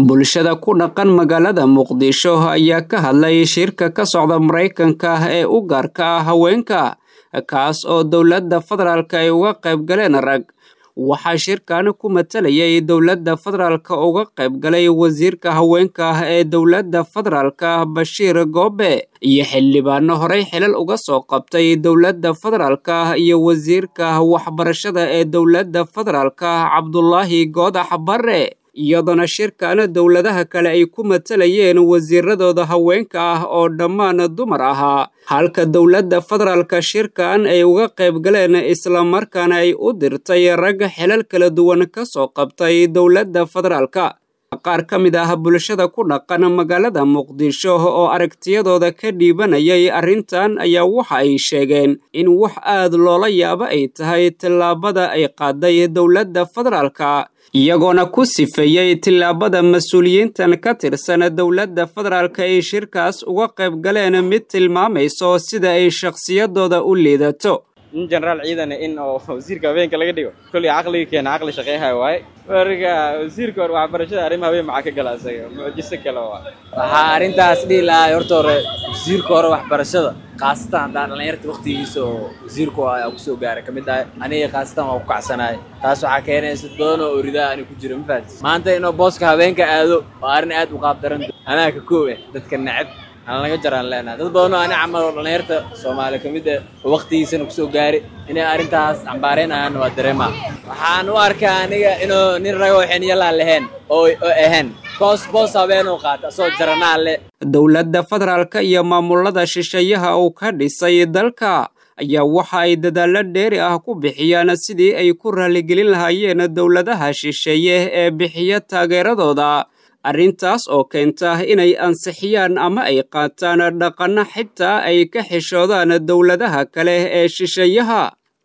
bulshada ku dhaqan magaalada Muqdisho ayaa ka hadlay shirka ka socda Mareykanka ee u gaarka ah haweenka kaas oo dowladda federaalka ay uga qayb galeen rag. waxaa shirkan ku matalayay dowladda federaalka uga qayb galay wasiirka haweenka ee dowladda federaalka Bashiir Goobe iyo xildhibaano horey xilal uga soo qabtay dowladda federaalka iyo wasiirka waxbarashada ee dowladda federaalka Cabdullaahi Goodax Barre. iyadana shirkan dowladaha kale ay ku matalayeen wasiiradooda haweenka ah oo dhammaan dumar ahaa halka dowladda federaalka shirkan ay uga qayb galeen isla markaana ay u dirtay rag xilal kala duwan ka soo qabtay dowladda federaalka. qaar ka mid ah bulshada ku dhaqan magaalada Muqdisho oo aragtiyadooda ka dhiibanayay arrintan ayaa waxa ay sheegeen in wax aad loola yaabo ay tahay tillaabada ay qaaday dowladda federaalka iyagoona ku sifeeyay tillaabada mas'uuliyiintan ka tirsan dowladda federaalka ay shirkaas uga qayb galeen mid tilmaamayso sida ay shakhsiyadooda u liidato. general ciidan in oo wasiirka haweenka laga dhigo kulli aqliga keena aqli shaqeeyahay waay warga wasiirka waxbarashada arrimaha haween maxaa ka galaasayo mucjiso kale waxa arintaas dhilaa horta hore wasiirka hore waxbarashada qaasatan dhalinyarta waqtigiisa oo wasiirku ay ku soo gaaray kamid ah aniga qaasatan waa ku kacsanaay taas waxa keenaysa doon oo orida aan ku jiro maanta inoo booska haweenka aado waa arin aad u qaab daran anaa ka koob dadka nacab aan laga jaraan leenahay dad badan oo aan camal dhalinyarta Soomaaliya kamid ah waqtigiisana ku soo gaaray inay arintaas cambaareenayaan waa dareema waxaan u arkaa aniga inuu nin rago xiniyaal lahayn oo ahaan boos habeen oo qaata soo jaranaale. dowladda federaalka iyo maamulada shisheeyaha oo ka dhisay dalka ayaa waxa ay dadaalo dheeri ah ku bixiyaan sidii ay ku raaligelin lahaayeen dowladaha shisheeye ee bixiya taageeradooda arrintaas oo keenta inay ansixiyaan ama ay qaataan dhaqanno xitaa ay ka xishoodaan dowladaha kale ee shisheeyaha.